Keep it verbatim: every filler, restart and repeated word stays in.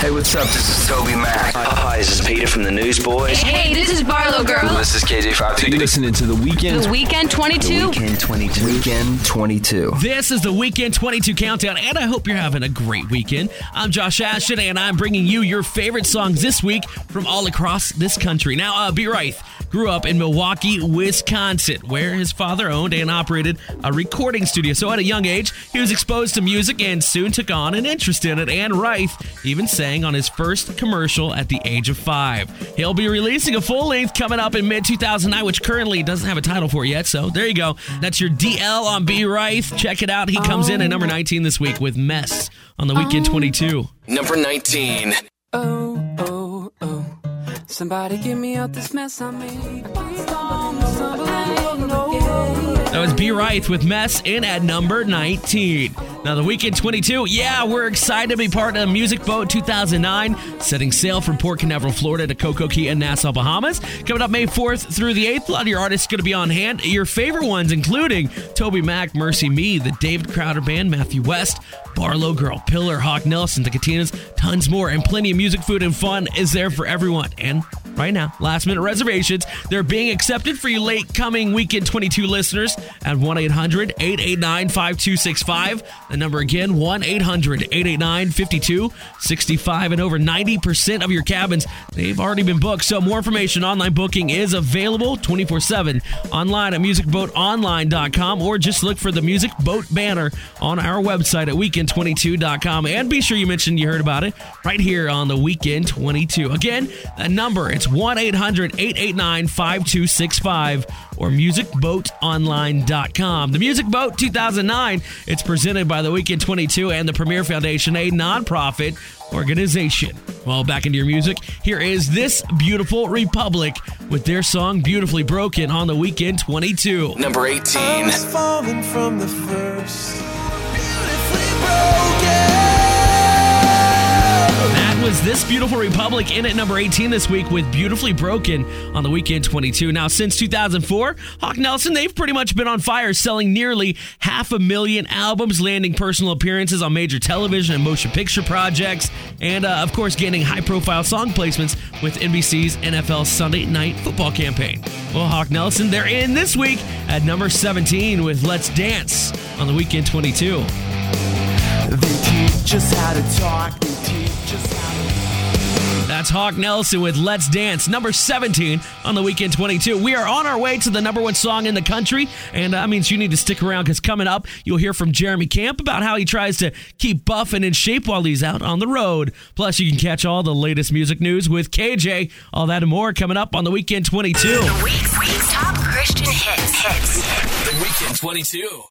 Hey, what's up? This is Toby Mac. Hi, this is Peter from the Newsboys. Hey, this is Barlow Girl. This is K J five two. You're listening to The Weekend. The Weekend twenty-two. The Weekend twenty-two. Weekend twenty-two. This is the Weekend twenty-two Countdown, and I hope you're having a great weekend. I'm Josh Ashton, and I'm bringing you your favorite songs this week from all across this country. Now, uh, B. Reith grew up in Milwaukee, Wisconsin, where his father owned and operated a recording studio. So at a young age, he was exposed to music and soon took on an interest in it, and Reith even sang on his first commercial at the age of five. He'll be releasing a full length coming up in mid two thousand nine, which currently doesn't have a title for it yet, so there you go. That's your D L on B. Reith. Check it out. He comes in at number nineteen this week with Mess on the Weekend twenty-two. Number nineteen. Oh, oh, oh. Somebody get me out this mess I made. That was B. Reith with Mess in at number nineteen. Now, the Weekend twenty-two, yeah, we're excited to be part of Music Boat two thousand nine, setting sail from Port Canaveral, Florida to Coco Key and Nassau, Bahamas. Coming up May fourth through the eighth, a lot of your artists going to be on hand. Your favorite ones, including Toby Mac, Mercy Me, the David Crowder Band, Matthew West, Barlow Girl, Pillar, Hawk Nelson, the Katinas, tons more, and plenty of music, food, and fun is there for everyone. And right now, last-minute reservations, they're being accepted for you late-coming Weekend twenty-two listeners at one eight hundred eight eight nine five two six five. The number again, one eight hundred eight eight nine five two six five. And over ninety percent of your cabins, they've already been booked. So more information, online booking is available twenty-four seven online at music boat online dot com, or just look for the Music Boat banner on our website at weekend twenty-two dot com. And be sure you mention you heard about it right here on the Weekend twenty-two. Again, that number, it's one eight hundred eight eight nine five two six five or music boat online dot com. The Music Boat two thousand nine, it's presented by the Weekend twenty-two and the Premier Foundation, a nonprofit organization. Well, back into your music, here is This Beautiful Republic with their song Beautifully Broken on the Weekend twenty-two. Number eighteen. I was falling from the first. Beautifully broken. That was This Beautiful Republic in at number eighteen this week with Beautifully Broken on the Weekend twenty-two. Now, since two thousand four, Hawk Nelson, they've pretty much been on fire, selling nearly half a million albums, landing personal appearances on major television and motion picture projects, and, uh, of course, gaining high-profile song placements with N B C's N F L Sunday Night Football campaign. Well, Hawk Nelson, they're in this week at number seventeen with Let's Dance on the Weekend twenty-two. They teach us how to talk. They teach us how to... That's Hawk Nelson with Let's Dance, number seventeen on the Weekend twenty-two. We are on our way to the number one song in the country, and that means you need to stick around because coming up, you'll hear from Jeremy Camp about how he tries to keep buff and in shape while he's out on the road. Plus, you can catch all the latest music news with K J. All that and more coming up on the Weekend twenty-two. The week's, week's top Christian hits. Hits. The Weekend twenty-two.